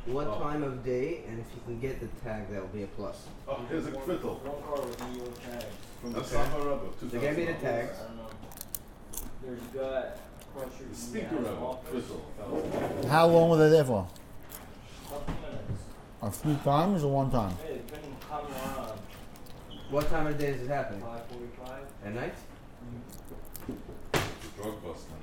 what time of day, and if you can get the tag, that will be a plus. Oh, here's a kvittel. One car with New York tags. From the Okay. Summer Rebbe, So give me the 2000. tags. I don't know. There's a guy across your The speaker Rebbe, kvittel. How long were they there for? Couple minutes. A few times or one time? Hey, they've been coming around. What time of day is it happening? 5:45. At night? The drug busting.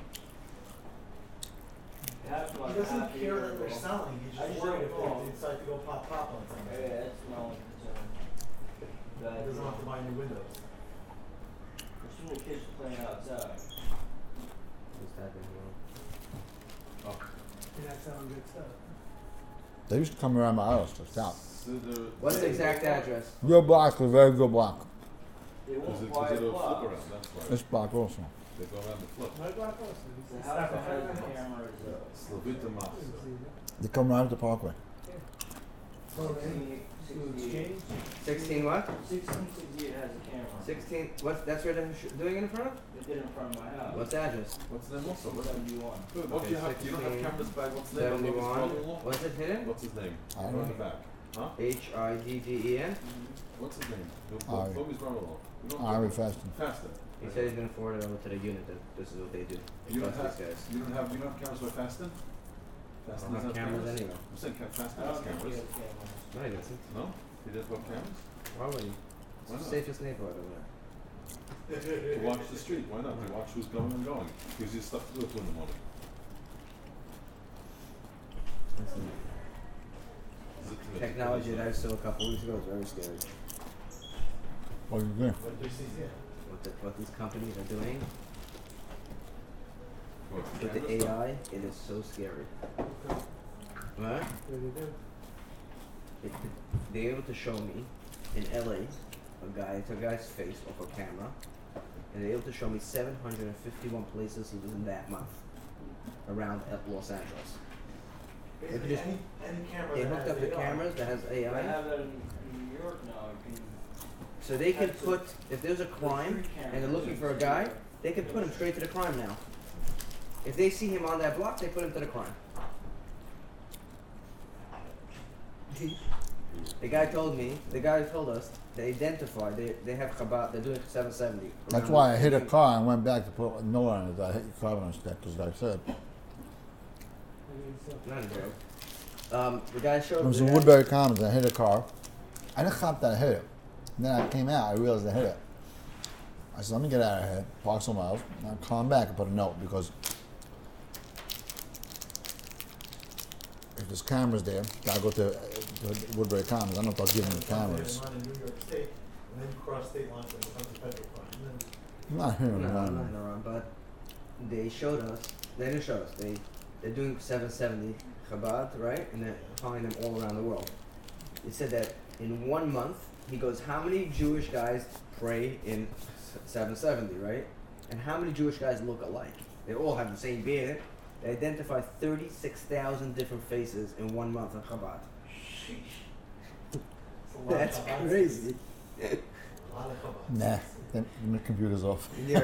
It happened like He doesn't half a care year that they're ago. selling, he's I just just worried if don't know. they decide to go pop on Yeah, somebody. that's my only concern. He That doesn't have to buy new windows. there's too many kids playing outside. What's happening? Oh. You're not selling good stuff. They used to come around my house to stop. What's the exact address? Your block, a very good block. They Is won't it buy a flip blocks. around? That's why. This block also. They go around the flip. My block also. The house that has the cameras, Slavita Mas. They come around the parkway. 1668. 16 what? 1668 has a camera. 16, what's, that's where they're doing it in front of? They did it in front of my house. What's the address? What's the name also? What's 71. Good. What do you have? You don't have 16, cameras back. What's the name of his 71, brother-in-law? what's it hidden? What's his name? I don't On know. the back. Huh? H-I-D-D-E-N? What's his name? Ari. What was brother-in-law? You don't Ari know. Faston. Faster. He said he's gonna forward it over to the unit, that this is what they do. They You don't trust have. these guys. You don't have cameras by Faston? I Faston don't have has cameras anyway. I'm saying Faston I has don't think cameras. he has cameras. No, he doesn't. No? He doesn't have cameras? Why would he? Why It's not? the safest neighborhood over there. To watch the street. Why not? To watch who's coming and going. Gives you stuff to do at 2 in the morning. Listen, Is it- technology that I saw a couple weeks ago is very scary. What are you doing? What do you see here? What these companies are doing What, with the cameras? AI, it is so scary. What? What do you do? They're able to show me in LA a guy's face off a camera, and they're able to show me 751 places he was in that month around Los Angeles. Basically, just- any camera They that hooked has up the AI. cameras that has I AI, have that in New York now. You can so they can put, if there's a crime and they're looking for a guy, they can put him straight to the crime now. If they see him on that block, they put him to the crime. The guy told us, they identify, they have Chabad, they're doing 770. That's around why I the- hit a car and went back to put a note on it. I hit the car on that because I said. Not a joke. The guy showed It was the in guy- Woodbury Commons. I hit a car. I didn't cop that I hit it. And then I came out. I realized I hit it. I said, let me get out of here, park somewhere else, and I'll come back and put a note because if there's cameras there, I go to Woodbury Commons. I don't know if I'll give them the cameras. Run in New York State, and then you cross state lines and become a federal crime. And then I'm not hearing No, one. not around, but they showed us, they didn't show us, they're doing 770 Chabad, right? And they're calling them all around the world. They said that in 1 month, he goes, how many Jewish guys pray in 770, right? And how many Jewish guys look alike? They all have the same beard. They identify 36,000 different faces in 1 month of Chabad. it's a lot That's of Chabad. crazy. A lot of Chabad. Nah, then the computer's off. Yeah,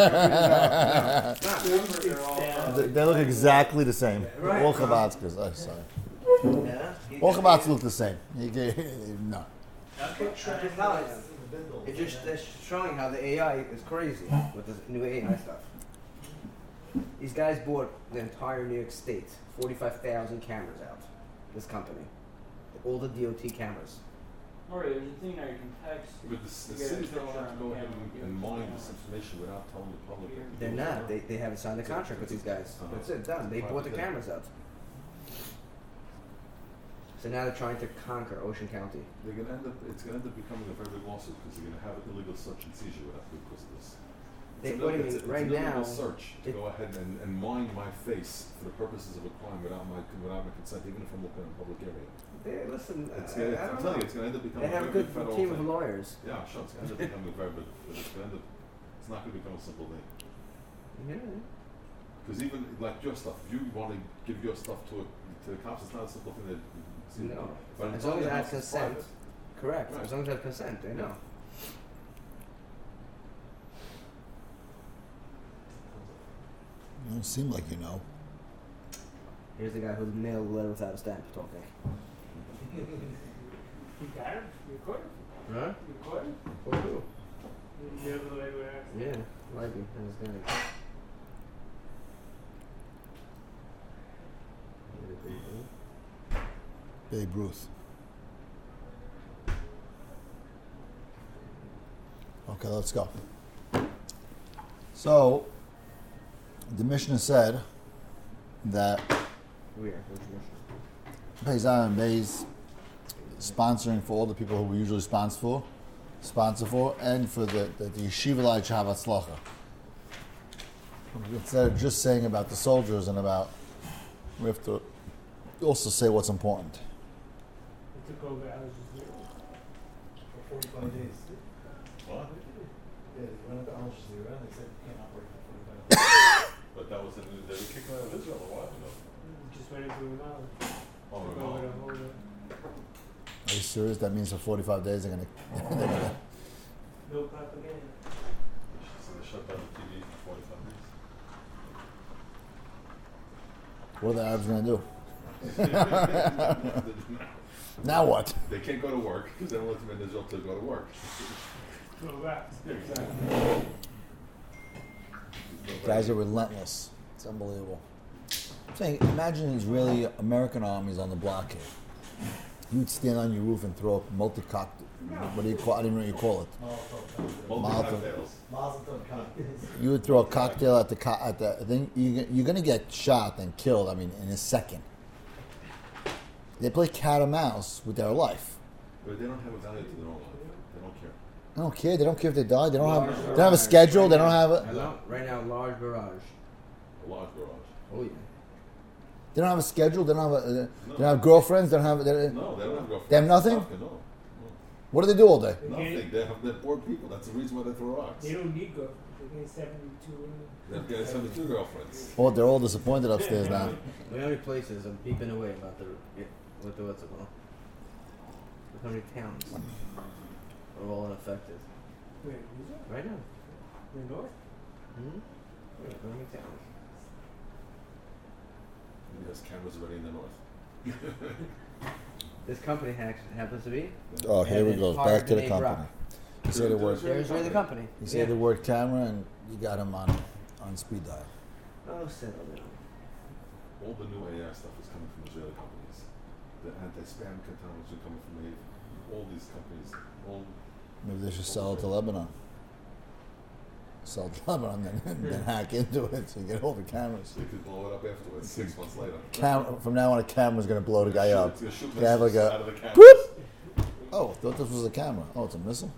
They look exactly the same. Right. All Chabadskas. Oh, sorry. yeah. All Chabads look the same. No. I'm just telling you. It's just they're showing how the AI is crazy with this new AI stuff. These guys bought the entire New York State, 45,000 cameras out. This company, all the DOT cameras. Alright, there's a thing now you can text. But the You get a cities don't picture have to on go the ahead camera, and you mine can- this information without telling the public. that They're do not. it. They haven't signed a contract with these guys. Uh-huh. That's it. Done. They bought the cameras out. So now they're trying to conquer Ocean County. They're gonna end up. It's gonna end up becoming a very big lawsuit because they're gonna have illegal search and seizure because of this. What do you mean? Right it's an illegal now, search to go ahead and mine my face for the purposes of a crime without my consent, even if I'm looking in a public area. listen. It's I gonna, don't I'm telling know. you, it's gonna end up becoming They have a a very good big federal team thing. of lawyers. Yeah, sure. It's gonna end up becoming very big. It's gonna end up. It's not gonna become a simple thing. Yeah. Because even like your stuff, if you want to give your stuff to the cops, it's not a simple thing that. No. But As long as it has it's consent. private. Correct. Right. As long as they have consent, they know. Don't seem like you know. Here's the guy who mailed the letter without a stamp talking. You got him? You recorded? Huh? You recorded? For who? You have the regular accent? Yeah, like him. This guy. Babe Ruth. Okay, let's go. So, the Mishnah said that Where? Peizav and Beis sponsoring for all the people who we usually sponsor for, and for the Yeshiva Lai Chav Hatzlacha. Instead of just saying about the soldiers and about, we have to also say what's important. It took over Al Jazeera. For 45 days. What? Yeah, they went up to Al Jazeera and they said you can't operate for 45 days. But that was they were kicking out of Israel a while ago. Just went into Ramallah. Oh, Took no. over the whole. Are you serious? That means for 45 days they're gonna. No propaganda. So they shut down the TV for 45 days. What are the Arabs gonna do? Now what? They can't go to work because they don't let them in Israel to go to work. No raps. Exactly. Guys are relentless. It's unbelievable. I'm saying, imagine Israeli American armies on the blockade. You'd stand on your roof and throw a multi-cocktail. What do you call? I don't even know what you call it. Multi-cocktails. Mazel tov cocktails. You would throw a cocktail at the thing. You're gonna get shot and killed. I mean, in a second. They play cat and mouse with their life. But they don't have a value to their own life. They don't care. They don't care. They don't care if they die. They don't have a schedule. They don't have a. Hello? Right now, large barrage. A large garage. Oh yeah. They don't have a schedule. They don't have they don't have girlfriends. They don't have. No, they don't have girlfriends. They have nothing? No. What do they do all day? Nothing. They're poor people. That's the reason why they throw rocks. They don't need girls. They get 72 women. They've got 72 girlfriends. Oh, they're all disappointed upstairs now. How many places I'm beeping away about what's it called? How many towns are all unaffected Wait, who's that? right now? The north? Hmm? Yeah, how many towns? There's cameras already in the north. This company happens to be. Oh, here we And go. part Back of to the B'nai company. Brak. You say the word. There's really the company. You say the word camera, and you got him on speed dial. Oh, settle down. All the new AI stuff is coming from Israeli companies. The anti-spam technology coming from all these companies. All Maybe they should sell it to Lebanon. Sell it to Lebanon, and then hack into it so you get all the cameras. they could blow it up afterwards 6 months later. From now on, a camera's gonna blow the guy up. It's gonna shoot They have like missiles a out of the cameras. whoop. Oh, I thought this was a camera. Oh, it's a missile.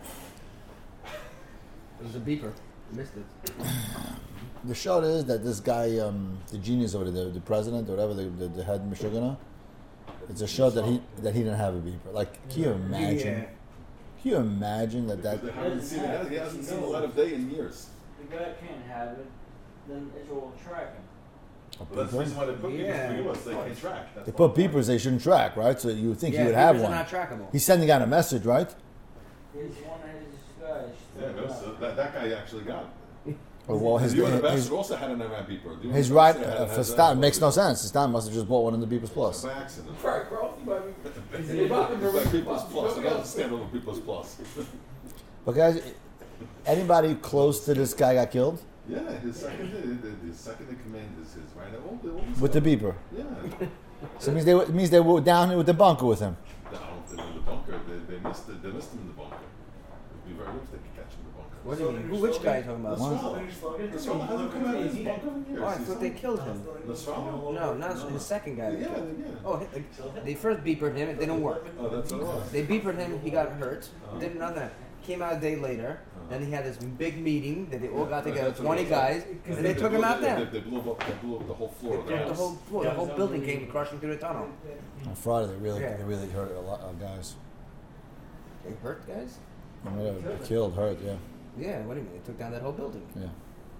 It was a beeper. Missed it. The shot is that this guy, the genius over there, the president or whatever, the head Mishugana, it's a shot that he didn't have a beeper. Like, can you imagine? Yeah. Can you imagine that? Because they haven't seen it. He hasn't seen the light of day in years. The guy can't have it, then Israel will track him. Well, that's the reason why they put Yeah. beepers for US. They can't track. That's They why. put beepers they shouldn't track, right? So you would think Yeah, he would have beepers one. are not trackable. He's sending out a message, right? He's one of his guys. Yeah, no, so that guy actually got it. Or well, The UN ambassador also had an Iran beeper. The UN his right ambassador had- for has Stan that makes no one. sense. Stan must have just bought one of the Beepers Plus. By accident. Right, bro. By Beepers Plus. I don't understand over Beepers Plus. But guys, anybody close to this guy got killed Yeah, his second in command is his right. All this with the stuff. beeper. Yeah. So it means they were down with the bunker with him. I don't know if they were in the bunker. They missed him in the bunker. It'd be very good if they could catch him in the bunker. What do you mean? Which guy are you talking about? Nasrallah. Nasrallah hasn't come out of his bunker in years. Oh, I thought they killed him. Nasrallah? No, not the second guy. Yeah, yeah. Oh, they first beepered him. It didn't work. Oh, that's what it was. They beepered him. He got hurt. Didn't know that. Came out a day later. Then he had this big meeting that they all got together, 20 guys, and they took him out there. They blew up the whole floor of the The house. whole floor, the whole building came crashing through the tunnel. On Friday, they really hurt a lot of guys. They hurt guys? I mean, they killed, hurt, yeah. Yeah, what do you mean? They took down that whole building. Yeah.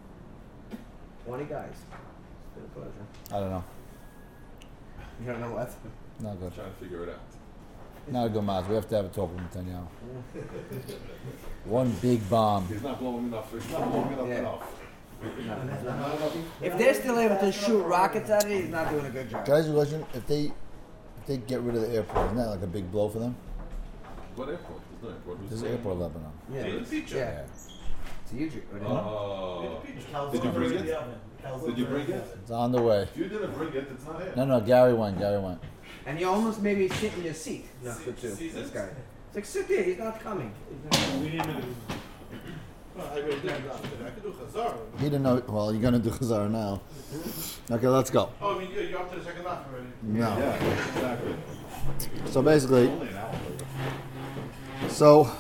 20 guys. It's been a pleasure. I don't know. You don't know what? Not I'm good. trying to figure it out. Not a good match. We have to have a talk with Netanyahu. One big bomb. He's not blowing enough. He's not blowing it up Yeah. enough. If they're still able to shoot rockets at it, he's not doing a good job. Can I ask you a question? If they get rid of the airport, isn't that like a big blow for them? What airport? There's no airport. There's an airport in Lebanon. Yeah, Yeah, the picture. yeah. It's huge. Oh. Cal's Did you already bring in the it? oven. Cal's Did you already bring in it? the oven. It's on the way. If you didn't bring it, it's not here. No, Gary went. And you almost made me sit in your seat. No, good too. This guy. It's like, sit there, he's not coming. We didn't know. Well, I really didn't know. I could do Chazar. He didn't know. Well, you're gonna do Chazar now. Okay, let's go. Oh, I mean, you're up to the second half already. No. Yeah, exactly. So basically, Only an hour later. so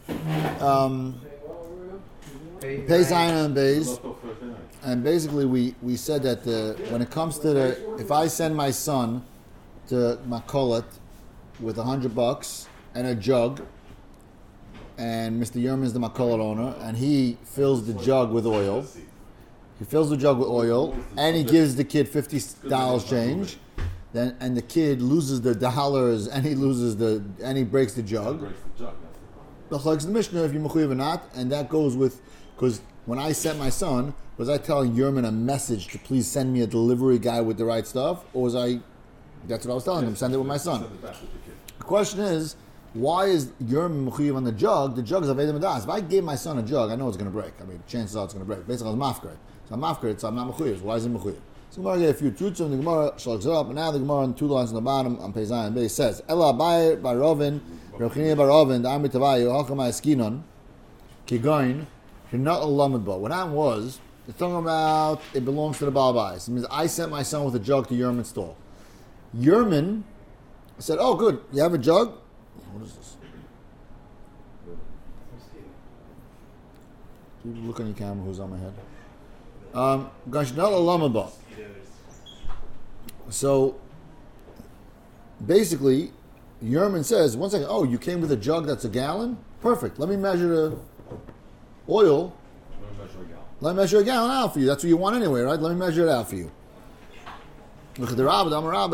Pay Pei Zion and Beis. Left off Thursday night. And basically, we said that when it comes to if I send my son to Makolet with $100 and a jug, and Mr. Yerman's the Makolet owner, and he fills the jug with oil. He fills the jug with oil, and he gives the kid $50 change. Then and the kid loses the dollars, and he breaks the jug. Breaks the jug, that's the problem. The Chalak's the Mishnah, if you mechuyev or not, and that goes with, because when I sent my son, was I telling Yerman a message to please send me a delivery guy with the right stuff, or was I? That's what I was telling him. Send it with my son. Send it back with the kid. The question is, why is Yerman mechuyev on the jug? The jug is aveda medas. If I gave my son a jug, I know it's going to break. I mean, chances are it's going to break. Basically, I was mafkeret. So I'm mafkeret, so I'm not mechuyev. Why is it mechuyev? So Gemara get a few truths, and the Gemara shalaks it up, and now the Gemara on 2 lines on the bottom on Pei Zayin Beis says, Ela Abaye bar Rovin, Rav Chanina bar Rovin, the Amri Tavayu, Halkamai Eskinon, Kigoin, not a lamed bo. What happened was, it's talking about it belongs to the Baal Bayis. It means I sent my son with a jug to Yerman's stall. Yerman said, oh good, you have a jug? What is this? You look on your camera who's on my head. Gashnal Alamaba. So basically, Yerman says, one second, oh, you came with a jug that's a gallon? Perfect. Let me measure the oil. Let me measure a gallon out for you. That's what you want anyway, right? Let me measure it out for you. So even though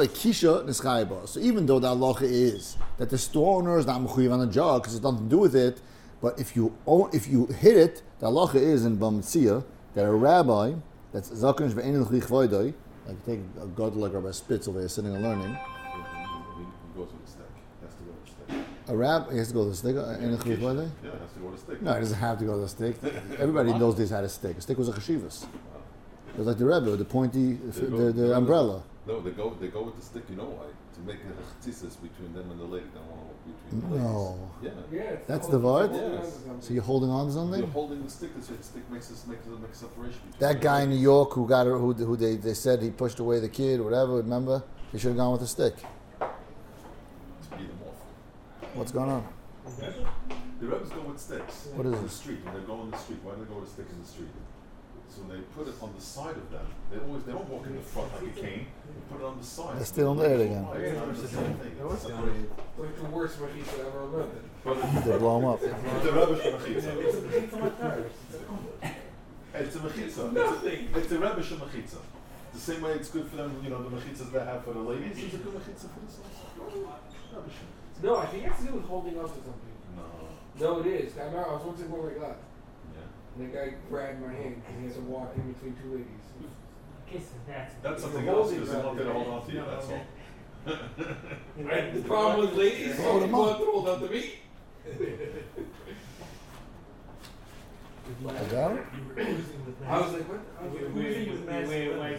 the halacha is that the store owner is not mechuyev on the jug because it's nothing to do with it, but if you hit it, the halacha is in Bamitzia that a rabbi that's zakon ve'ein l'chlich voidoi, like take a god like Rabbi Spitzel, they're sitting and learning. He goes with the stick. He has to go with the stick. A rabbi, he has to go to the stick. Yeah, he has to go with the stick. No, he doesn't have to go to the stick. Everybody in those days had a stick. A stick was a chashivas. It was like the Rebbe, the pointy, the umbrella. No, they go with the stick. You know why? To make a chitzisis between them and the lady. They want to between the ladies. No. Yeah. Yeah, That's the vart? Yes. So you're holding on to something? You're holding the stick. The stick makes a separation between That the guy in New ladies. York who got her, who they said he pushed away the kid or whatever, remember? He should have gone with a stick. To beat them off. What's going on? The Rebbe's go with sticks. What is in the this? street? When they go in the street, why do they go with a stick in the street? So they put it on the side of them. They don't walk in the front like a cane. They put it on the side. They're still there again. Why? It's not the same thing. No, it's It's not. separated. like the worst machines I ever lived in. But They blow him up. it's a rubbish mechitza. It's my tires. It's a mechitza. Nothing. It's a rubbish mechitza. The same way it's good for them, you know, the mechitzas they have for the ladies. It's a good mechitza for the sons. Rubbish. No, I think it has to do with holding on to something. No. No, it is. I remember I was once in one like that. Yeah. And the guy grabbed my hand because he has to walk in between two ladies. That's something You're else holding because they want to something. hold on to you. That's all. And the problem with ladies, Hold you them want up. to hold on to me. I got it? I was like, what? I was like, who's in with mask?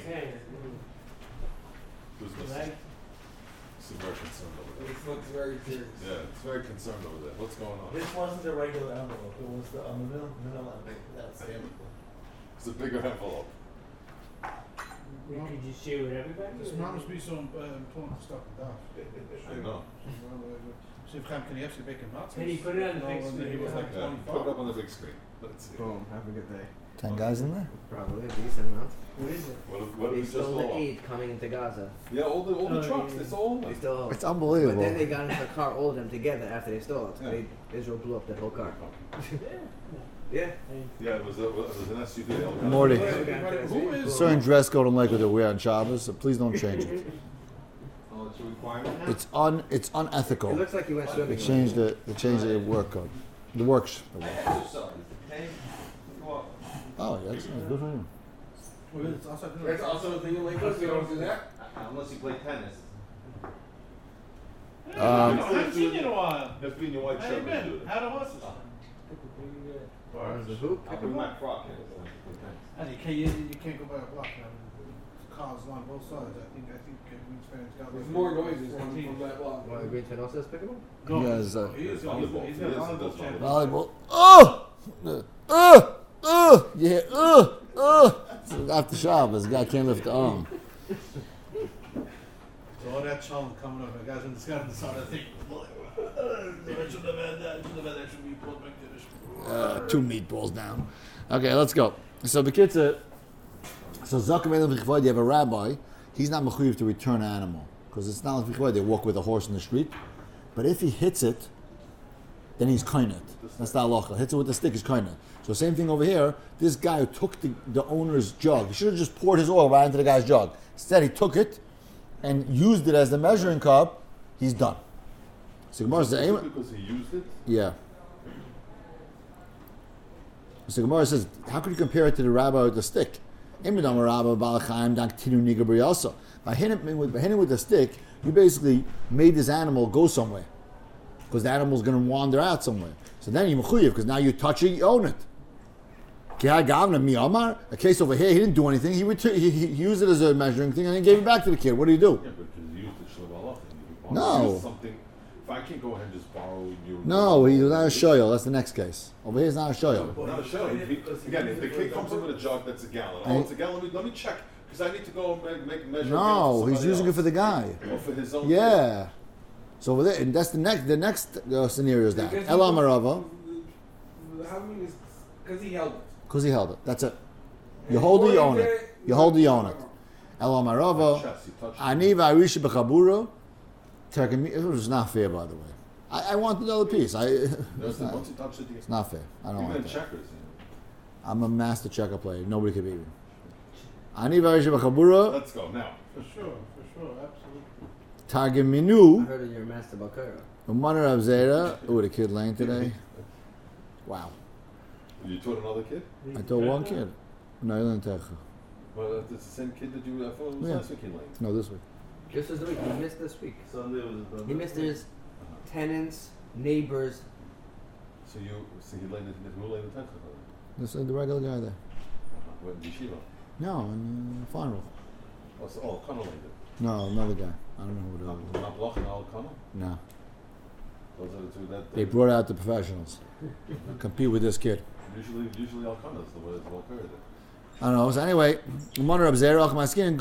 Who's missing? He's very concerned over there. This looks very serious. Yeah, it's very concerned over there. What's going on? This wasn't the regular envelope. It was the vanilla envelope. That's the envelope. It's a bigger envelope. Could you share with everybody? Dus waarom is het bij zo'n important to stop daar? I know. Ze heeft geen KNF, ze heeft een mat. Can you put it on the big screen? He was like Yeah, put it up on the big screen. Let's see. Boom, have a good day. 10 guys in there? Probably a decent amount. What is it? What They is just stole the all? aid coming into Gaza. Yeah, all the Oh, trucks. yeah. It's all. They stole. It's But unbelievable. then they got into the car, all of them together after they stole it. Yeah. Israel blew up that whole car. Yeah. Yeah, it was an SUV. Morty. Who is Certain dress code in Lakewood that we wear on Shabbos, so please don't change it. Oh, it's a requirement. It's It unethical. looks like you went swimming. They changed the work code. The works. Oh, yeah, that's good for you. It's also That's also a thing in Lake Coast. You don't do that. Unless you play tennis. I haven't seen you in a while. That's being your white How shirt. you when you do been? it. How the horses? There's a hoop. I'll bring my frock in. And you can't go by a block now. Cars along both sides. I think Greenspan's got. There's more noises coming from that block. Why the Green Fan also has pickleball? No, Yes, he's volleyball. he's Yes, got he volleyball does champion. Volleyball. Yeah, So after Shabbos, the guy can't lift the arm. So all that challenge coming up, the guys in the sky decide I think, I should have had that, should be put back to this. 2 meatballs down. Okay, let's go. So the kids are. So Zakam Elam V'Chvoid, you have a rabbi. He's not mechuyev to return an animal because it's not like V'Chvoid. They walk with a horse in the street, but if he hits it, then he's kainet. That's the halacha. Hits it with the stick is kainet. So same thing over here. This guy who took the owner's jug, he should have just poured his oil right into the guy's jug. Instead, he took it and used it as the measuring cup. He's done. So Gemara says, Because he used it. yeah. So Gemara says, how could you compare it to the rabbi with the stick? By hitting it with the stick, you basically made this animal go somewhere. Because the animal's going to wander out somewhere. So then you're mechuyev, because now you touch it, you own it. A case over here, he didn't do anything. He used it as a measuring thing and then gave it back to the kid. What do you do? Yeah, but he used it shlev No. Something. If I can't go ahead and just borrow your. No, he's not a shoyel. That's the next case. Over here, it's not a shoyel. Not a show. Again, if the kid comes in with a jug that's a gallon, it's a gallon. Let me check because I need to go and make measure. No, he's using it for the guy. Or for his own. Yeah. So over there, and that's the next scenario is that Elam Arava, How many is because he held it. because he held it. That's it. You hold it, you own it. You hold it, you own it. Elam Arava, Chest, you touch it. Ani v'arisha b'chabura. It was not fair, by the way. I want another piece. Once you touch it, It's not fair. I don't even want in that. checkers. I'm a master checker player. Nobody can beat me. Ani v'arisha b'chabura. Let's go now. For sure, absolutely. Targim I minu. heard of your master Bakara. Umaner Abzera. Oh, the kid lane today. Wow. You taught another kid? I told one kid. No, you didn't take her. Well, it's the same kid that you. I thought it was Yeah. last week in lane. No, this week. This was the week. He missed this week. Sunday was his brother. He missed his tenants, neighbors. So he laid it. Who laid the tenth? This is the regular guy there. What in yeshiva? No, in Farnrock. Oh, Connor laid it. No, another guy. I don't know who it is. Not Bloch and Al Connor. No. Those are the two that. They brought out the professionals. Compete with this kid. Usually Al Connor is the way it's well carried. I don't know. So anyway, Umaner Abzera, my skin,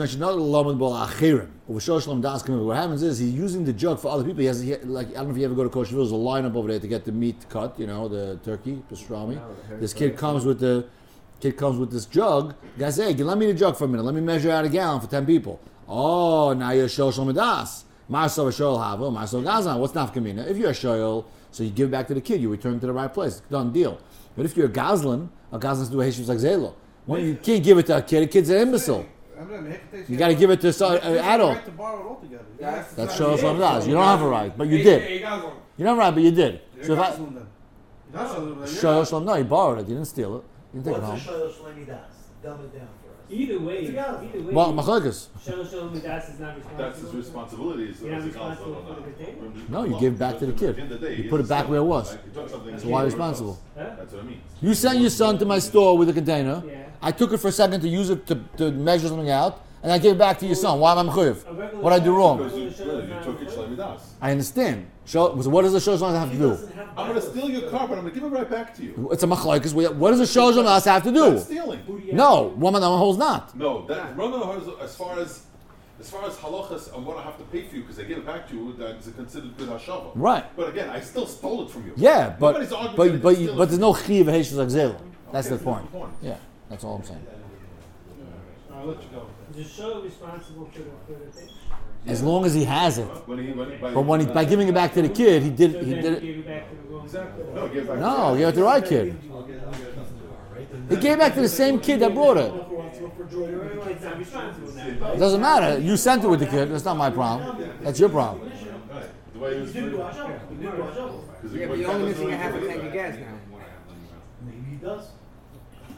what happens is he's using the jug for other people. Like, I don't know if you ever go to Kosher, there's a lineup over there to get the meat cut, the turkey, pastrami. This kid comes with this jug. The guy says, hey, let me the jug for a minute. Let me measure out a gallon for 10 people. Oh, now you're Shoshel Midas. Marso Shoyel Havo, Marso Gazan. What's nafkamina? If you're a Shoyel, so you give it back to the kid, you return it to the right place. Done deal. But if you're a Gazlan do a Heshiv like Zelo. Well, you can't give it to a kid. A kid's an imbecile. You got to give it to an adult. Right to borrow it altogether. That's Shoshel Midas. You don't have a right, but you did. You don't have a right, but you did. So if Shoshel, no, you borrowed it. You didn't steal it. You didn't take it home. What's a Shoyel Shlemidas? Dumb it down for us. Either way, Well, Machlokas. Shalosh Midas is not responsible. That's his responsibility. You're not responsible for the container? No, you give it back to the kid. You put it back where it was. So why responsible? Huh? That's what I mean. You sent your son to my store with a container. Yeah. I took it for a second to use it to measure something out, and I gave it back to your son. Why am I mechuyev? What I do wrong? Because you took it Shlemidas. I understand. So what does the shloshon have to do? I'm going to steal your car, but I'm going to give it right back to you. It's a machlokes. What does the shloshon have to That's do? stealing. No, woman on holds not. No, that as far as halachas and what I have to pay for you because I give it back to you, that's considered good hashava. Right. But again, I still stole it from you. Yeah, but Nobody's arguing but that you there's steal no chiv heishes like zero. That's Okay, the point. that's the point. Yeah, that's all I'm saying. I'll let you go. Is the show responsible for the thing? As long as he has it. But By giving it back to the kid, he did So it. then gave it back to the wrong Exactly. No, give it back No, give it to the right kid. He gave back to the same kid that brought it. The kid's not responsible now. It doesn't matter. You sent it with the kid. That's not my problem. That's your problem. The way it was Yeah, but you're only missing a half a tank of gas now. Maybe he does.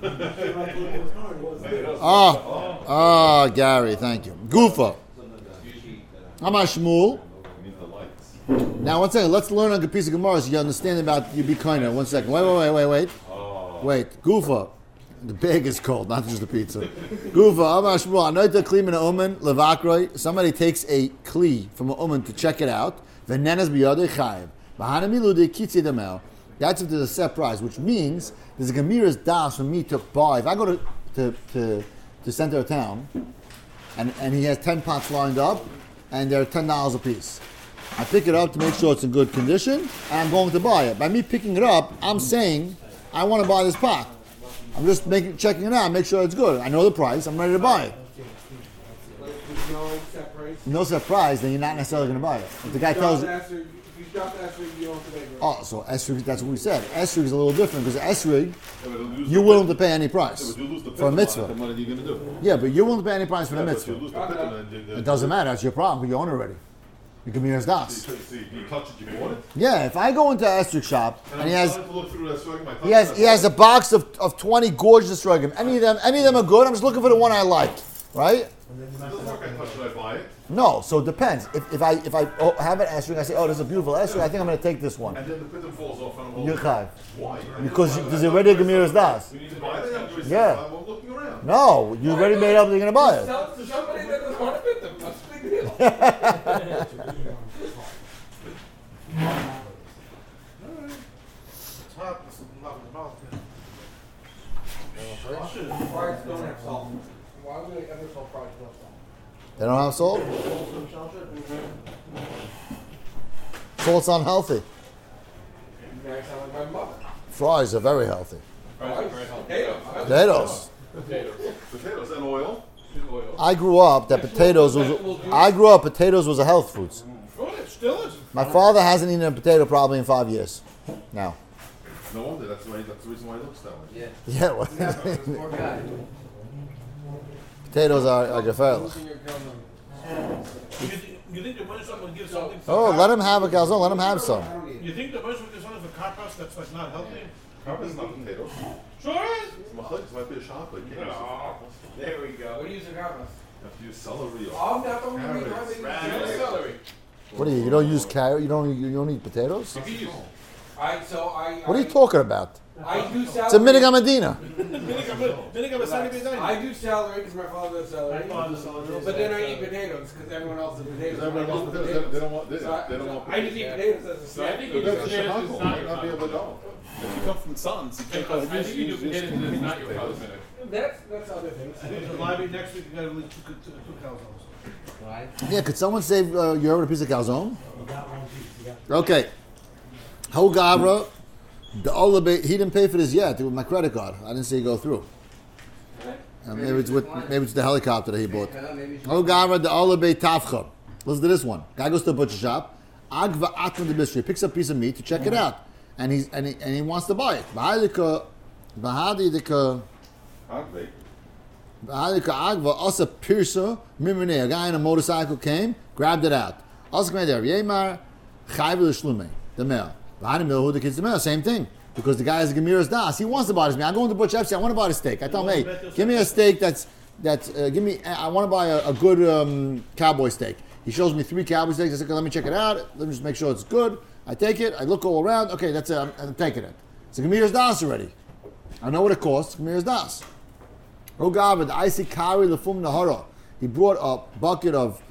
Gary, thank you. Gufa. Amar Shmuel. We need the lights. Now, one second. Let's learn on a piece of Gemara so you understand about you be kinder. 1 second. Wait. Oh. Wait. Gufa. The bag is cold, not just the pizza. Gufa. Amar Shmuel. Anoita kli min ha'umen levakroi. Somebody takes a kli from a umen to check it out. Venenas biyadei chayiv. V'hanamilu de kitzi demel. That's if there's a set price, which means there's a Gemira's das from me to buy. If I go to center of town and he has 10 pots lined up and they're $10 a piece, I pick it up to make sure it's in good condition and I'm going to buy it. By me picking it up, I'm saying I want to buy this pot. I'm just checking it out, make sure it's good. I know the price, I'm ready to buy it. There's no set price. No set price, then you're not necessarily going to buy it. If the guy tells you, If you drop the esrog, you don't have to pay for it. oh, so esrig, that's what we said. Esrig is a little different because esrig, Yeah, but you'll lose you're the willing pit- to pay any Yeah, price but you lose the for a pit mitzvah. lot, then what are you going to do? Yeah, but you're willing to pay any price for the Yeah, but mitzvah. you lose the pit and then It doesn't matter. It's your problem. You own it already. You can be his das. See, you touch it, you bought it. Yeah, if I go into an esrog shop and he I'm has starting to look through that swag, my he has a box of 20 gorgeous esrogim. Any of them are good. I'm just looking for the one I like, right? It doesn't work. I touch it, I buy it, No, so it depends. If I have an esrog, I say, oh, this is a beautiful esrog. I think I'm going to take this one. and then the pit falls off and I'm all. You're chayv. Why? Because there's already a Gemira's das. We need to buy it. I'm Yeah. I'm looking around. No, you already made up that you're going to buy it. Sell it to somebody that doesn't want to fit them. That's a big deal. It's hot. This is not in the mouth. Fries don't have salt. Why would they ever sell fries without salt? They don't have salt? Salt's unhealthy. You guys sound like my mother. Fries are very healthy. Potatoes. Potatoes and oil. I grew up potatoes was a health food. Oh, it still is. My father hasn't eaten a potato probably in 5 years. Now. No wonder. That's the reason why it looks that way. Yeah. Yeah, well, Never. This poor guy. potatoes are gefährlich. You think the Moshe would give something for Oh, cop- let him have a calzone. Let him have some. You think the Moshe would give something for carpus that's like not healthy? Carpet's not potatoes. Sure is. It's machalik. It might be a chocolate. You can't use carpets. There we go. What do you use in carpus? You have to use celery or I'm not the one who carrots. use celery. What do you don't use carrot? You don't eat potatoes? You can use What are you talking about? I do celery. It's a Minhag Medina. I do celery because my father does celery. But then I eat potatoes because everyone else does potatoes. Because everyone else potatoes. They don't want this. They don't want I just eat potatoes as a snack. That's a shahakal. Might not be able to go. If you come from Sons, you can't go I think you do potatoes and it's not your father's minute. That's other things. So Libby, next week you gotta leave two calzones. Right? Yeah, could someone save you over a piece of calzone? You got one piece. You got Okay. Ho Gavra, the Olabate, he didn't pay for this yet with my credit card. I didn't see it go through. Maybe it's the helicopter that he bought. Ho Gavra, the Olabate Tafcha. Listen to this one. Guy goes to the butcher shop. Agva Atman the Bistri picks up a piece of meat to check it out, and he wants to buy it. Bahadika Hagvei. Agva also Pirsa Mimene. A guy on a motorcycle came, grabbed it out. Also came there. Yemar Chayvel Shlume. The male. Behind him, who the kids the male. Same thing. Because the guy has a Gemira's das. He wants to buy this meat. I go into Butch FC. I want to buy the steak. I tell him, hey, give me a steak that's give me. I want to buy a good cowboy steak. He shows me 3 cowboy steaks. I said, okay, let me check it out. Let me just make sure it's good. I take it. I look all around. Okay, that's it. I'm taking it. It's a Gemira's das already. I know what it costs. Gemira's das. Rogav, the icy kari lefum nahara. He brought a bucket of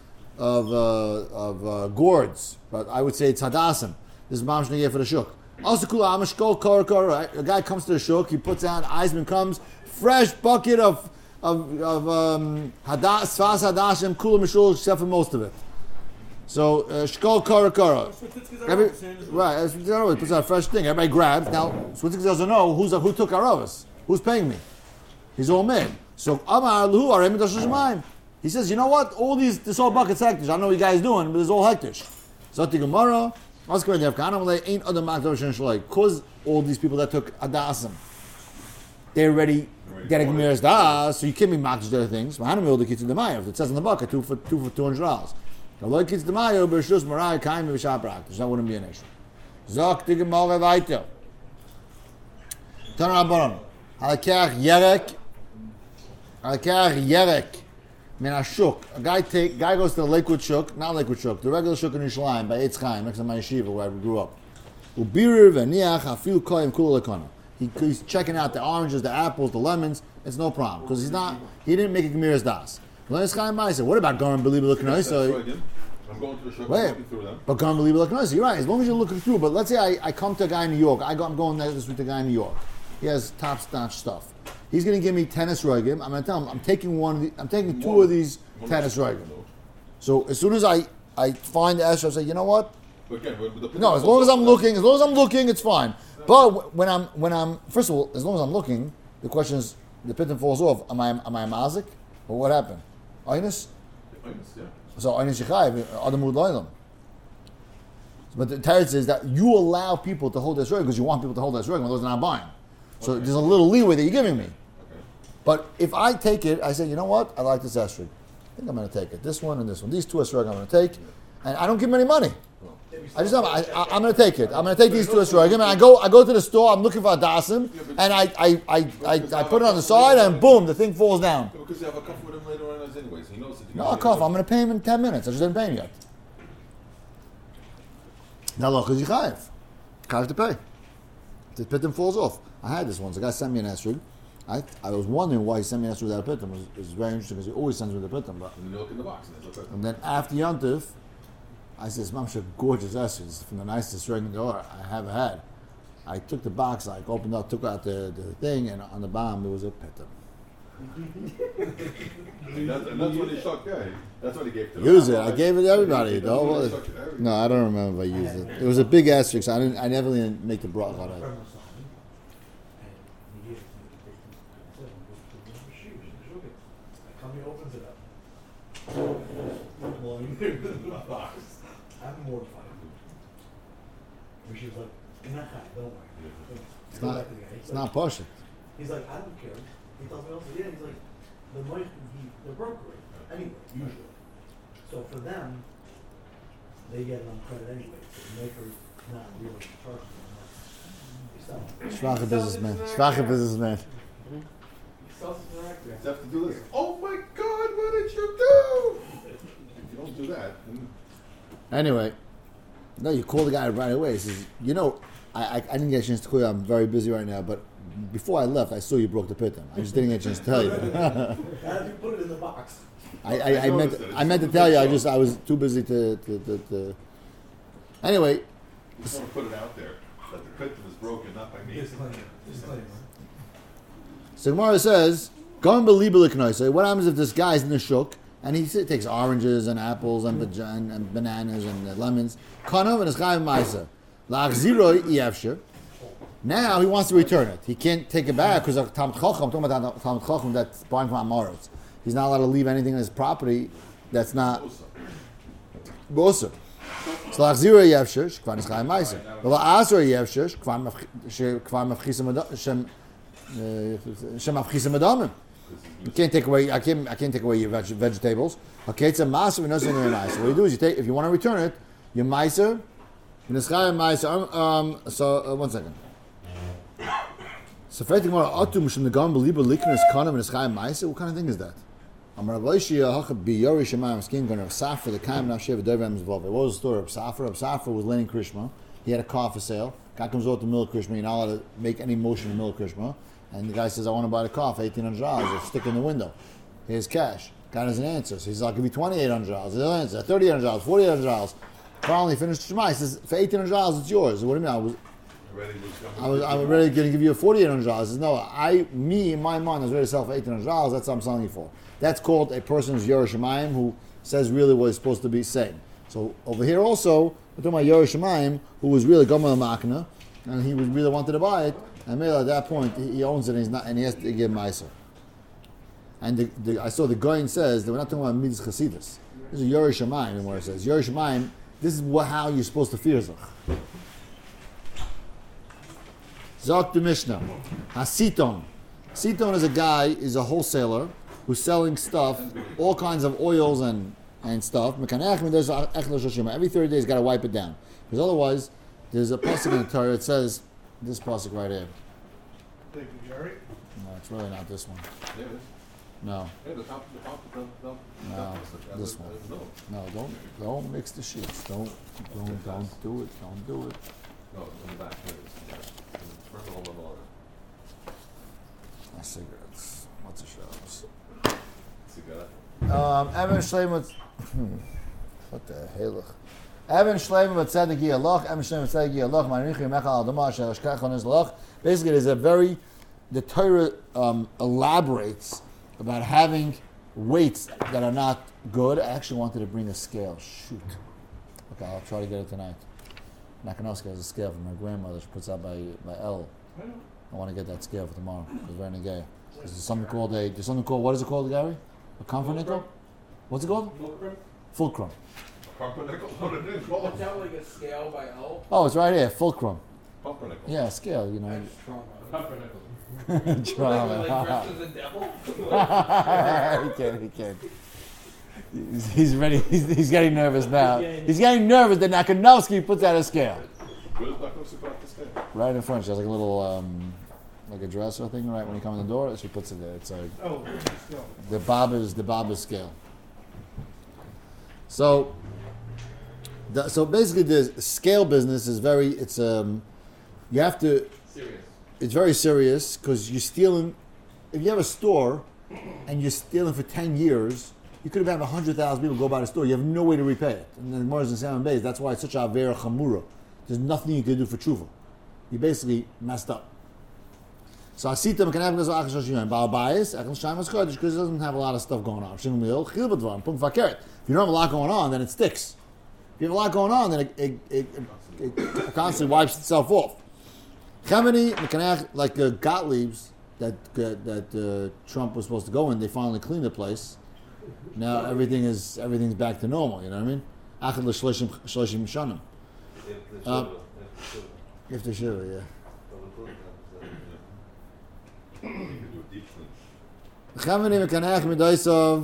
gourds, but I would say it's hadassim. This is Mam Shnei for the shuk. Also, kula amashkol kor. A guy comes to the shuk. He puts out. Eisman comes. Fresh bucket of sfas hadashim kula mishul except for most of it. So shkol kor. Right, he puts out a fresh thing. Everybody grabs. Now Switzerland doesn't know who took aravas. Who's paying me? He's all mad. So Amar Luhu Arem Shemaim. He says, you know what? This whole bucket's hektish. I don't know what you guys doing, but it's all hektish. Zoti Gemara. Ain't other because all these people that took adasim, they're already getting Gemira's das, so you can't be makdish their things. It says in the bucket, two for $200. That wouldn't be an issue. Zok the Gemara weiter. Turn around, Alakach yerek. Alakach yerek. Min hashuk. A guy goes to the Lakewood Shuk, not Lakewood Shuk, the regular Shuk in Yerushalayim by Eitz Chaim, next to my yeshiva where I grew up. Ubirir v'niach afilu koyim kula lekana. He's checking out the oranges, the apples, the lemons. It's no problem because he didn't make a gemiras das. What about Garam Believe Lekanoisa? I'm going to the shop, Wait, looking through them. but Garam Believe Lekanoisa, you're right. As long as you're looking through. But let's say I come to a guy in New York. I'm going this week to a guy in New York. He has top-notch stuff. He's going to give me tennis rogim. I'm going to tell him I'm taking two of these tennis rogim. So as soon as I find the esrog, I say, you know what? Again, No, as long as I'm looking, it's fine. But when I'm first of all, as long as I'm looking, the question is, the piton falls off. Am I a mazik? Or what happened? Einus? Yeah. So Einus Yechayev, Adamud Loilam. But the teretz is that you allow people to hold this reg because you want people to hold this reg, otherwise they're not buying. So there's a little leeway that you're giving me. Okay. But if I take it, I say, you know what? I like this esrog. I think I'm going to take it. This one and this one. These two esrog I'm going to take. And I don't give them any money. I'm going to take it. I'm going to take these two esrogim, and I go to the store. I'm looking for a dasim, and I put it on the side, and boom, the thing falls down. Yeah, because you have a cup with him later on anyways. He knows that. No, a cough. I'm going to pay him in 10 minutes. I just didn't pay him yet. Now look, is chayiv. Chayiv to pay. The pitum falls off. I had this once. The guy sent me an esrog. I was wondering why he sent me an esrog without a pitum. It was very interesting because he always sends me the pitum. But And you look in the box and there's a and then after Yontif, I said, "Mamsha, gorgeous esrog. It's from the nicest reg door I ever had." I took the box, like opened up, took out the thing, and on the bottom there was a pitum. And that's what he shocked guy. That's what he gave to Use it. I gave it to everybody. That's what Though. he shocked everybody. No, I don't remember if I used it. It was a big asterisk. So I never didn't make the broth out of it. He opens it up. I'm mortified. Where she was like, "You're not high, don't worry." It's Go not. back to the guy. It's not pushing. He's like, "I don't care." He tells me also, yeah. He's like, the broker anyway, usually. So for them, they get it on credit anyway. So the maker's not really charging them. Schwache businessman. Schwache businessman. You have to do this. Oh my God! What did you do? If you don't do that, then Anyway, no, you call the guy right away. He says, "You know, I didn't get a chance to call you. I'm very busy right now, but before I left, I saw you broke the pitum. I just didn't get a chance to tell you." How did you put it in the box? I meant to tell you. I was too busy to. Anyway, I just want to put it out there that the pit was broken, not by me. Disclaimer. so Gemara says, "Go and believe it." What happens if this guy's in the shuk and he takes oranges and apples and bananas and lemons? Kanav and his chayim ma'aser. La'achziroi yefsher. Now he wants to return it. He can't take it back because of Talmud Chacham. I'm talking about Talmud Chacham that's buying from Amoritz. He's not allowed to leave anything on his property that's not Bosa. So la'achziroi yefsher shekvar his chayim ma'aser. La'asroi yefsher shekvar mafchisa madamim. You can't take away. I can't take away your vegetables. Okay, it's a massive and nothing in What you do is you take. If you want to return it, you meiser. So 1 second. So what kind of thing is that? What was the story of Safra? Safra was laying Krishma. He had a car for sale. Guy comes over to milk Krishma. You're not allowed to make any motion to milk Krishma. And the guy says, "I want to buy the car for $1,800. It's stick in the window. Here's cash." Guy doesn't answer. So he's like, "I'll give you $2,800. He doesn't answer. $3,800, $4,800. Finally, finished Shema. He says, "For $1,800, it's yours." What do you mean? I'm ready going to give you $4,800. He says, "No, in my mind, I was ready to sell for $1,800. That's what I'm selling you for." That's called a person who's Yerush Shamayim who says really what he's supposed to be saying. So over here also, we're talking about Yerush Shamayim who was really Gomer Makna, and he really wanted to buy it. And maybe at that point he owns it and he's not, and he has to give Meiser. And I saw the Goyin says that we're not talking about Midas Chasidus. This is Yerush Shamayim where it says Yerush Shamayim. This is how you're supposed to fear Zach. Zok the Mishnah. Hasiton. Siton is a guy, is a wholesaler who's selling stuff, all kinds of oils and stuff. Every 30 days he's got to wipe it down. Because otherwise, there's a pasuk in the Torah that says, this pasuk right here. Thank you, Jerry. No, it's really not this one. There it is. No, Hey, the top, No, this one. No, don't mix the sheets. Don't do it. Don't do it. no, in the back, here it is. Yeah. Turn the whole level over. My cigarettes. What's the shows? Cigarette. Evan Shleimus. What the hell? Evan Shleimus Tzedek Yalach. Evan Shleimus Tzedek Yalach. Ma'arichi Mechal Adama Asher Ashkachon is Lach. Basically, there's a very the Torah elaborates about having weights that are not good. I actually wanted to bring a scale. Shoot. Okay, I'll try to get it tonight. Nakanowski has a scale from my grandmother. She puts out by L. I want to get that scale for tomorrow because we're in a gay. There's something called what is it called, Gary? A comfortnickel? What's it called? Fulcrum. Pumpernickel? What did it call? What's that like a scale by L? Oh, it's right here. Fulcrum. Pumpernickel. Yeah, scale. You know. Pumpernickel. Trauma. Like dressed as a devil? He can't. He's ready. He's getting nervous now. He's getting nervous that Nakanowski puts out a scale. Where's Nakanowski put the scale? Right in front. She has like a little, like a dresser thing. Right when you come in the door, she puts it there. It's like the Baba's scale. So basically, the scale business is you have to. Serious. It's very serious because you're stealing. If you have a store and you're stealing for 10 years, you could have 100,000 people go by the store. You have no way to repay it. And then Mars and Salmon Bays, that's why it's such a Avera Chamura. There's nothing you can do for tshuva. You basically messed up. So Asitam can have this Achash Yoyim. Ba'abayis, Echel Shaimas Kodesh, because it doesn't have a lot of stuff going on. If you don't have a lot going on, then it sticks. If you have a lot going on, then it constantly wipes itself off. Chemini, like Gottlieb's that Trump was supposed to go in, they finally cleaned the place. Now everything's back to normal. You know what I mean? Achad l'shloshim shanim. After Shiva, yeah. Chemini mekanach midaisov.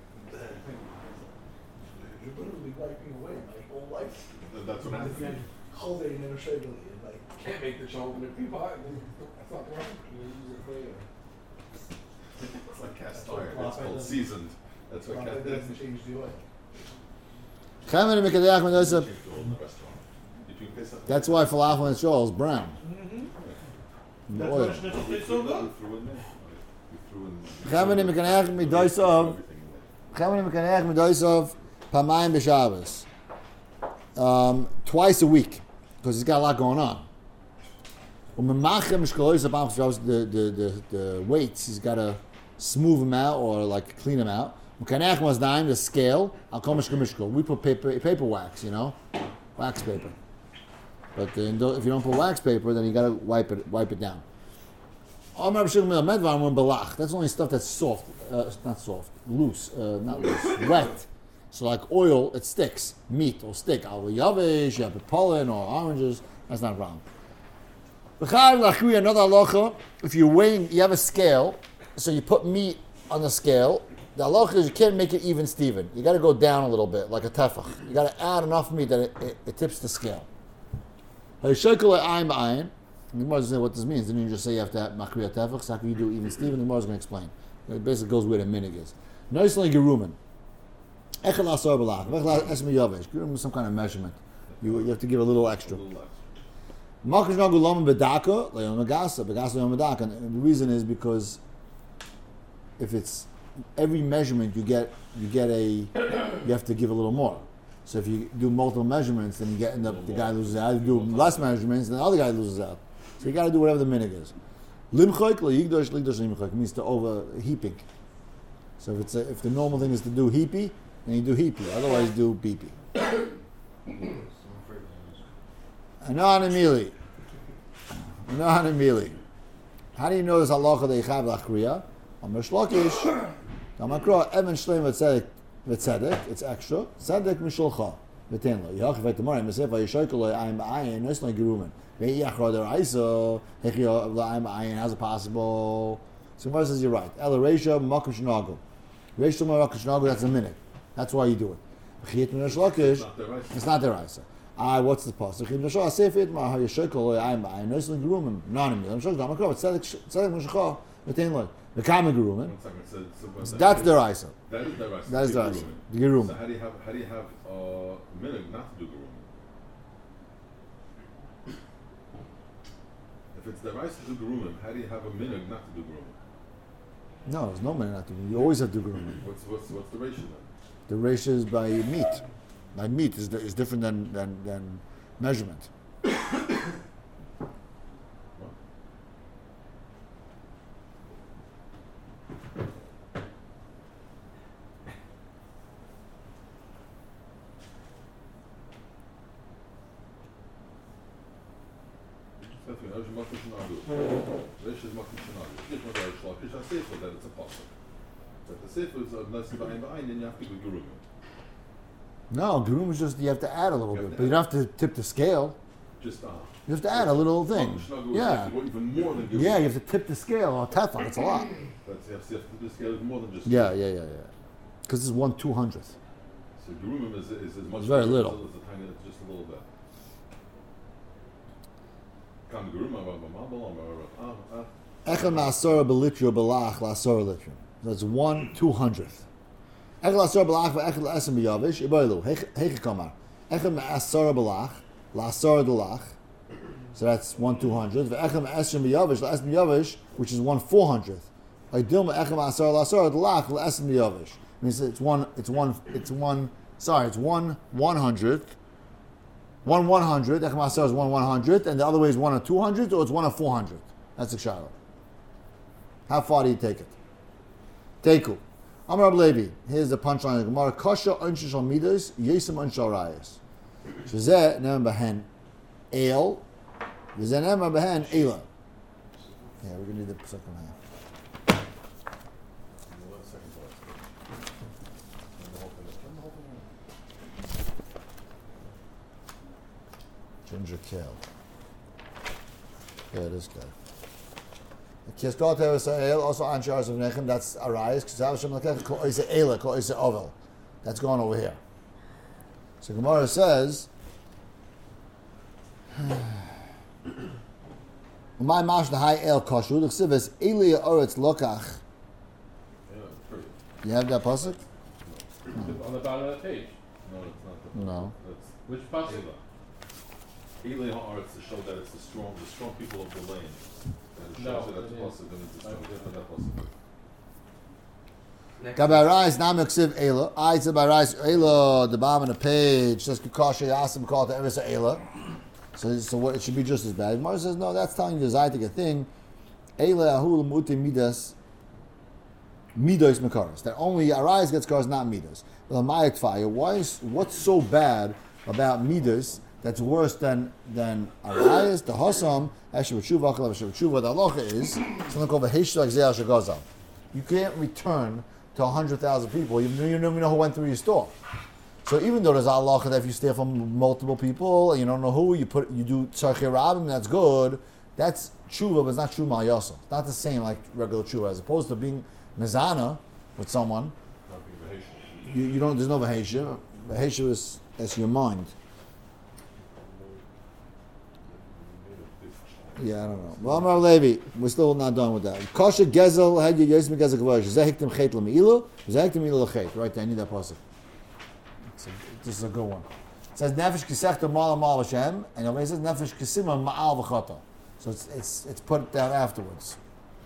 You're literally wiping away my whole life. That's what happened. Whole day never showed me. Like, Can't make the show with people. That's not right. You use it later. It's like cast iron. It's called seasoned. That's what cast it doesn't change the oil. Chemini mekanach midaisov. Change the oil in the restaurant. Did you piss up? That's why falafel and shawl is brown. The That's oil. why schnitzel tastes so good. You threw in there. You threw in. Chemini mekanech midaisov. Everything in there. Chemini mekanech midaisov pamayim b'Shabbos. Twice a week, because he's got a lot going on. The weights, he's got to smooth them out or like clean them out. The scale, we put paper wax, wax paper. But if you don't put wax paper, then you got to wipe it down. That's only stuff that's soft, not soft, loose, not loose, wet. So like oil, it sticks. Meat will stick. Yavish, you have pollen or oranges. That's not wrong. Another halacha, if you're weighing, you have a scale, so you put meat on the scale. The halacha is you can't make it even Steven. You got to go down a little bit, like a tefach. You got to add enough meat that it tips the scale. The Gemara doesn't say what this means. Didn't you just say you have to have makriya tefach? So how can you do even Steven? The Gemara is going to explain. It basically goes where the minig is. Nicely gerumen. Give him some kind of measurement. You have to give a little extra. And the reason is because if it's every measurement you have to give a little more. So if you do multiple measurements, then you end up the guy loses out. If you do less measurements, then the other guy loses out. So you got to do whatever the minig is. Means to over heaping. So if the normal thing is to do heapy, then you do heapy. Otherwise, do beepy. Anonymily. How do you know this halacha that you have l'achriya? Amar shlokish. Amakro even shleim v'tzedek. It's extra. Tzedek mishulcha v'ten lo. Yachif v'tamar. Mesef v'yishoykel lo ayim ba'ayin. Nois lo gerumen. Ve'yachro deraisa. Hechi l'ayim ba'ayin. How's it possible? So Gemara says you're right. El reisha makom shnagu. Reisha makom shnagu. That's a minute. That's why you do it. It's not deraisa. What's the pasuk? V'tein the common gerumen. 1 second. So that's the Raisa. That is the Raisa. That is the Gerumen. Raisa. The gerumen. So how do you have minhag not to do gerumen? If it's the Raisa to do gerumen, how do you have a minhag not to do gerumen? No, there's no man not to do. You always have to do gerumen. What's the ratio then? The ratio is by meat. By meat is different than measurement. That it's a pasuk. But the sefer is unless you buy then you have to do gerumen. No, gerumen is just you have to add a little bit, but you don't have to tip the scale. Just You have to add a little thing. Yeah. Even more than gerumen. Yeah, you have to tip the scale on teflon. It's a lot. That's, you have to tip the scale even more than just. Yeah. Because it's 1/200th. So gerumen is as much. It's very as little. As a tiny, just a little bit. Kan gerumen Echad ma'asora belitru belach la'asora litrum. That's 1/200th. Echad la'asora belach v'echad la'esem b'yavish. Iboilu. Heiche kamar. Echad ma'asora belach la'asora delach. So that's 1/200th. V'echad ma'esem b'yavish la'esem b'yavish, which is 1/400th. Dilma echad ma'asora la'asora delach la'esem b'yavish. Means it's 1/100th. 1/100th. Echad ma'asora is 1/100th, and the other way is 1/200th, or it's 1/400th. That's the shadow. How far do you take it? Teiku. Amar Rab Levi. Here's the punchline of the Gemara. Kasha unshal shal midas, yesem unshal rayas. Shezeh ne'em behen el, v'zeh ne'em behen ela. Yeah, we're going to need the second half. Ginger kale. Yeah, this guy. Kiskot Teves also Anshars of Nechem, that's Arayas, Kisav Shem Lekech, Ko Oise Eila, Ko Oise Ovel. That's going over here. So Gemara says, Umay Mash the High El Koshu, the Ksivis, Elia Oretz Lokach. You have that pasuk? On the bottom of the page. No, it's not. No. That's Which pasuk? Eli Haaretz to show that it's the strong people of the land. And it shows that it's pasuk, then it's the strong. That pasuk. Gabarais Namek Siv Ela. I said Barais Ela, the bottom of the page, says Kukasha Yasim called to Evisa Ela. So what, it should be just as bad. Gemara says, no, that's telling you the Zaytik thing. Ela Ahul Muti Midas. Midas Makaras. That only Arais gets cars, not Midas. But Mayak Fire, what's so bad about Midas that's worse than Arayas, the Hossam, Eshev Tshuva, Eshev Tshuva, the halacha is something called the Heishlag Ze'al Shagazam. You can't return to 100,000 people. You don't even know who went through your store. So even though there's a halacha that if you steal from multiple people and you don't know who, you do Tzarchei Rabim, that's good. That's Tshuva, but it's not Tshuva Mal Yosef. It's not the same like regular Tshuva. As opposed to being Mizana with someone, you don't. There's no Vahesha. Vahesha is that's your mind. Yeah, I don't know. Well, Amar Levi, we're still not done with that. Kasha Gezel had you Yosef Gezel Kavash. Zehiktim Chet Lemilu. Zehiktim Ilu Chet. Right there, I need that pasuk. This is a good one. It says Nefesh Kisechta Ma'al Ma'al Hashem, and it says Nefesh Kisima Ma'al V'chata. So it's put down afterwards.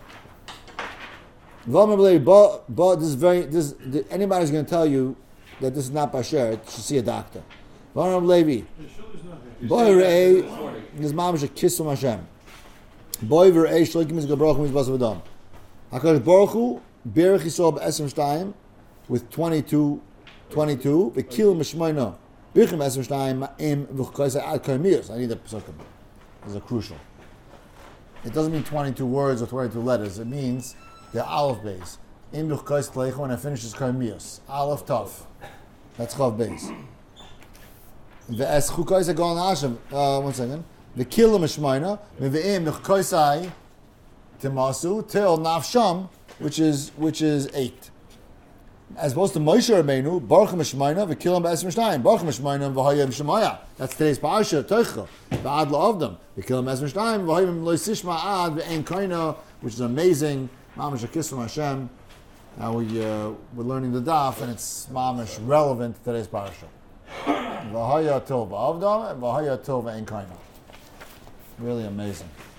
Anybody's going to tell you that this is not Basher, you should see a doctor. V'amar Levi. Boy Re'ei is Mamash a kiss from Hashem. Boy Re'ei Shloikim is Gabrochim is Bas V'dam. HaKadosh Baruch Hu Berech Yisrael B'Esem Shtayim with 22 V'kil Mishmayna Birchim Esem Shtayim Ma'im V'chkoisa Ad Kaimiyos. I need that psukim. These are crucial. It doesn't mean 22 words or 22 letters. It means the Aleph base. Im V'chkoisa Tleicha when I finish is Kaimiyos. Aleph Tov. That's Chav base. Ve'es Chukoisa Gal Hashem. 1 second. V'kil Mishmayna V'im V'chkoisa Timasu till Nafsham, which is 8. As opposed to Moshe Rabbeinu, Baruch Mishmayna, V'kilam B'Esem Shtayim, Baruch Mishmayna, V'hayim Shemaya. That's today's parasha, Teicha, V'ad La'avdam, V'kilam B'Esem Shtayim, V'hayim Loisishma Ad, V'en Kaina, which is amazing. Mamish a kiss from Hashem. Now we're learning the daf, and it's mamish relevant to today's parasha. V'haya tova avdam and v'haya tova ein kaina. Really amazing.